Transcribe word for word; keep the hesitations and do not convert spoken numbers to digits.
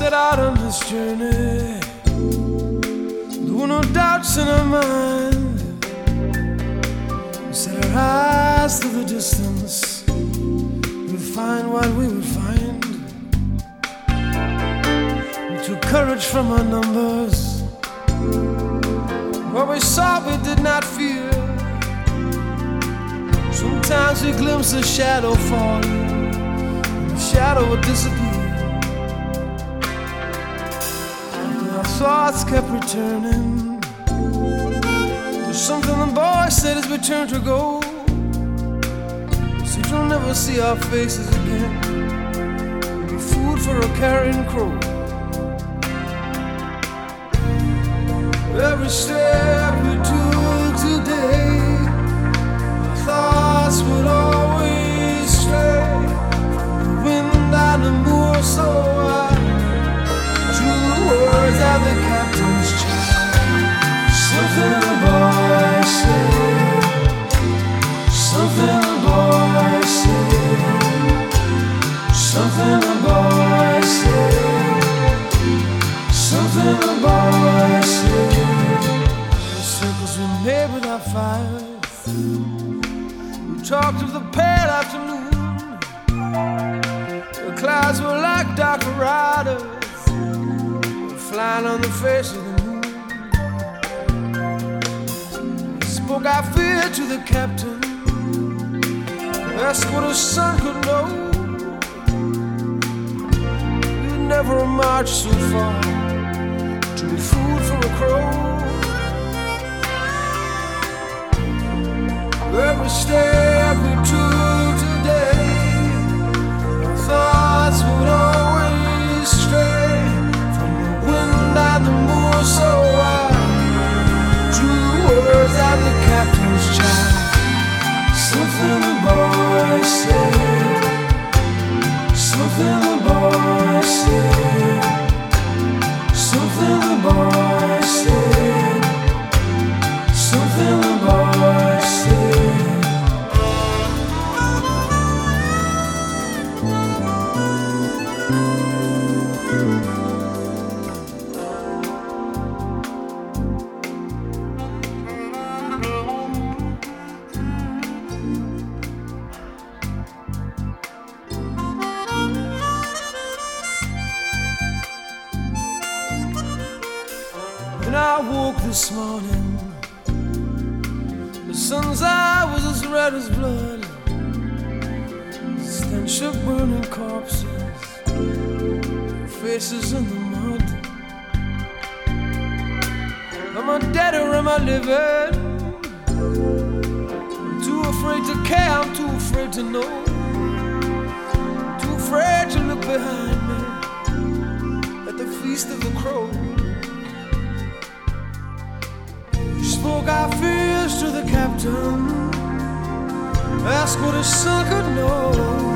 set out on this journey, there were no doubts in our mind. We set our eyes to the distance, we'd find what we would find. We took courage from our numbers, what we saw we did not fear. Sometimes we glimpsed a shadow falling, and the shadow would disappear. Our thoughts kept returning. There's something the boy said as we turned to go. Said you'll never see our faces again. We'll be food for a carrion crow. Every step we took today, our thoughts would always stray from the wind and the moor so wide. Words of the captain's child. Something the boy said, something the boy said, something the boy said, something the boy said. The circles we made with our fires, we talked of the pale afternoon. The clouds were like dark riders flying on the face of the moon. We spoke our fear to the captain, asked what his son could know. We'd never marched so far to be food for a crow. Every step we took today, our thoughts would always stray and the moor so wide. True words of the captain's child. Something the boy said, something the boy said, something the boy said, something the boy said. When I woke this morning, the sun's eye was as red as blood. The stench of burning corpses, faces in the mud. Am I dead or am I living? I'm too afraid to care, I'm too afraid to know. I'm too afraid to look behind me at the feast of the crow. Spoke our fears to the captain, asked what his son could know.